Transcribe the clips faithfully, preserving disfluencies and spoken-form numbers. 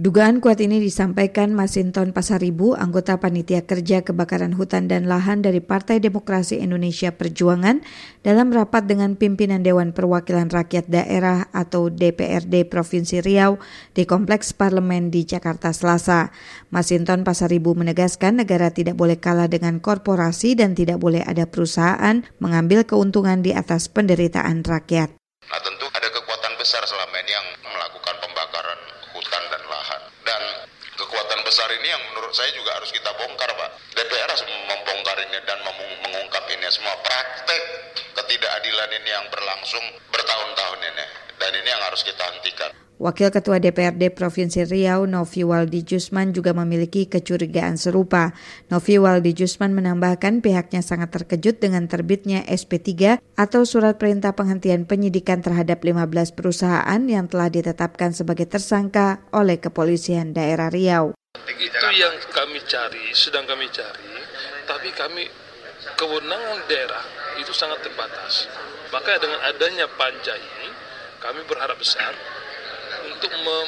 Dugaan kuat ini disampaikan Masinton Pasaribu, anggota Panitia Kerja Kebakaran Hutan dan Lahan dari Partai Demokrasi Indonesia Perjuangan dalam rapat dengan pimpinan Dewan Perwakilan Rakyat Daerah atau D P R D Provinsi Riau di Kompleks Parlemen di Jakarta Selasa. Masinton Pasaribu menegaskan negara tidak boleh kalah dengan korporasi dan tidak boleh ada perusahaan mengambil keuntungan di atas penderitaan rakyat. Nah, tentu ada kekuatan besar selama ini yang melakukan pembakaran hutan dan lahan. Dan kekuatan besar ini yang menurut saya juga harus kita bongkar, Pak. D P R harus membongkar ini dan mengungkap ini semua praktek ketidakadilan ini yang berlangsung bertahun-tahun ini. Dan ini yang harus kita hentikan. Wakil Ketua D P R D Provinsi Riau, Novi Waldijusman, juga memiliki kecurigaan serupa. Novi Waldijusman menambahkan pihaknya sangat terkejut dengan terbitnya S P tiga atau Surat Perintah Penghentian Penyidikan terhadap lima belas perusahaan yang telah ditetapkan sebagai tersangka oleh Kepolisian Daerah Riau. Itu yang kami cari, sedang kami cari, tapi kami kewenangan daerah itu sangat terbatas. Maka dengan adanya panja ini, kami berharap besar untuk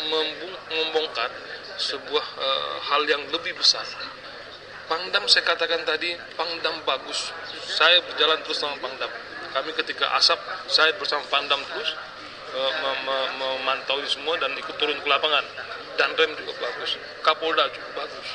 membongkar sebuah uh, hal yang lebih besar. Pangdam saya katakan tadi, Pangdam bagus. Saya berjalan terus sama Pangdam. Kami ketika asap, saya bersama Pangdam terus uh, mem- mem- memantau semua dan ikut turun ke lapangan. Dan Rem juga bagus, Kapolda juga bagus,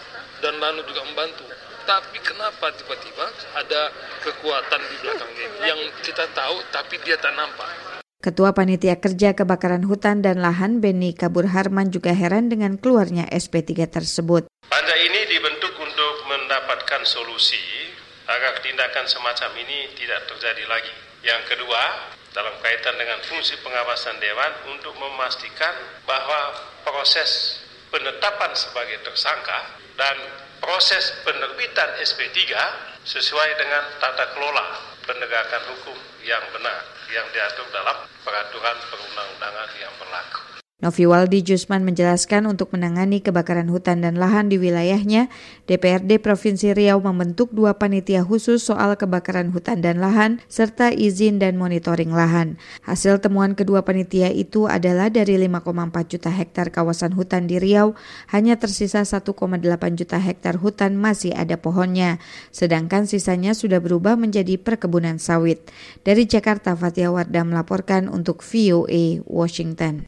dan Lanu juga membantu. Tapi kenapa tiba-tiba ada kekuatan di belakangnya yang kita tahu tapi dia tak nampak? Ketua Panitia Kerja Kebakaran Hutan dan Lahan Beni Kabur Harman juga heran dengan keluarnya S P tiga tersebut. Panja ini dibentuk untuk mendapatkan solusi agar tindakan semacam ini tidak terjadi lagi. Yang kedua, dalam kaitan dengan fungsi pengawasan Dewan untuk memastikan bahwa proses penetapan sebagai tersangka dan proses penerbitan S P tiga sesuai dengan tata kelola penegakan hukum yang benar yang diatur dalam peraturan perundang-undangan yang berlaku. Novi Waldijusman menjelaskan untuk menangani kebakaran hutan dan lahan di wilayahnya, D P R D Provinsi Riau membentuk dua panitia khusus soal kebakaran hutan dan lahan, serta izin dan monitoring lahan. Hasil temuan kedua panitia itu adalah dari lima koma empat juta hektar kawasan hutan di Riau, hanya tersisa satu koma delapan juta hektar hutan masih ada pohonnya, sedangkan sisanya sudah berubah menjadi perkebunan sawit. Dari Jakarta, Fathia Wardah melaporkan untuk V O A Washington.